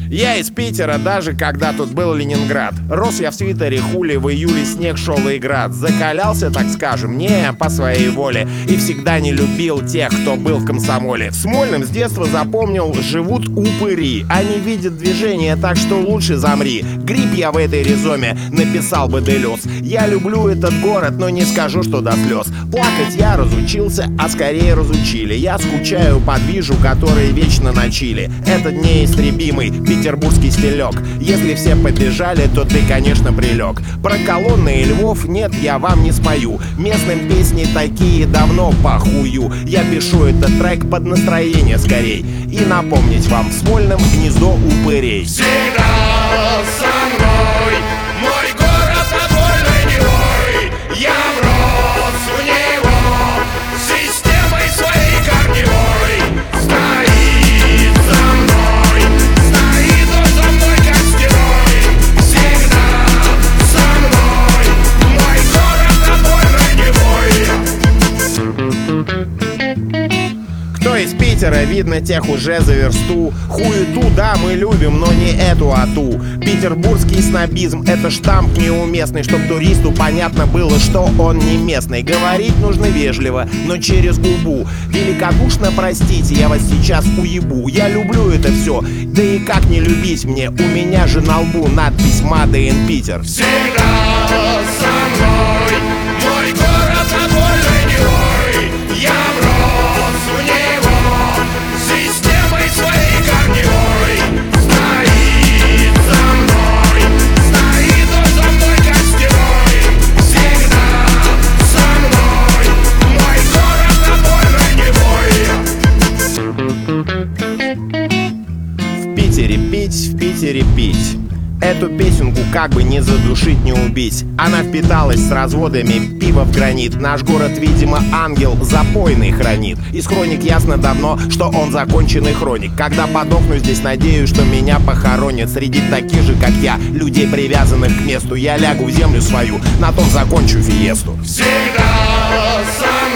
Я из Питера, даже когда тут был Ленинград. Рос я в свитере хули, в июле снег шел и град. Закалялся, так скажем, не по своей воле. И всегда не любил тех, кто был в комсомоле. В Смольном с детства запомнил, живут упыри. Они видят движение, так что лучше замри. Гриб я в этой ризоме, написал бы Делес. Я люблю этот город, но не скажу, что до слез. Плакать я разучился, а скорее разучили. Я скучаю по движу, который вечно на чили. Этот неистребимый петербургский стилек. Если все побежали, то ты, конечно, прилег. Про колонны и львов нет, я вам не спою. Местным песни такие давно похую. Я пишу этот трек под настроение скорей. И напомнить вам, в Смольном гнездо упырей. Всегда со мной мой город отвольный герой. Я врос в него системой своей корневой. Стоит за мной, стоит он за мной как стеной. Всегда со мной мой город отвольный герой. Кто из Питера, видно, тех уже за версту. Хуету, да, мы любим, но не эту, а ту. Петербургский снобизм — это штамп неуместный, чтоб туристу понятно было, что он не местный. Говорить нужно вежливо, но через губу. Великодушно простите, я вас сейчас уебу. Я люблю это все, да и как не любить мне? У меня же на лбу надпись «Made in Питер». Всегда со мной мой город отвольный герой. Я врос в него системой своей корневой. Стоит за мной, стоит он за мной как стеной. Всегда со мной мой город отвольный герой. В Питере пить, в Питере пить. Эту песенку как бы не задушить, не убить. Она впиталась с разводами пива в гранит. Наш город, видимо, ангел запойный хранит. Из хроник ясно давно, что он законченный хроник. Когда подохну здесь, надеюсь, что меня похоронят среди таких же, как я, людей, привязанных к месту. Я лягу в землю свою, на том закончу фиесту. Всегда со мной